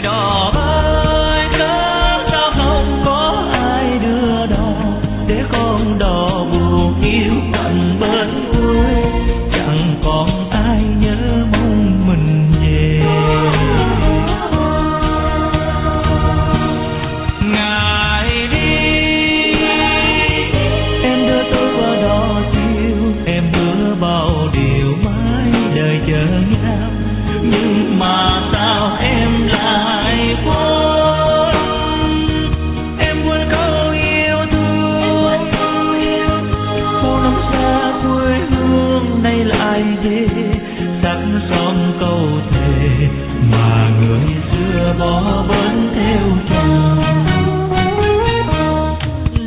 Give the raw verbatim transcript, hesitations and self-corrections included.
đò ơi cớ sao không có ai đưa đò để con đò buồn yêu quạnh bên cuối, chẳng còn ai nhớ mong mình về. Ngài đi em đưa tôi qua đò chiều, em hứa bao điều mãi đời chờ nhau, nhưng mà sao em lại quên, em quên câu yêu thương. Phố năm xa quê hương nay lại về, sắc son câu thề mà người xưa bỏ bến theo chồng.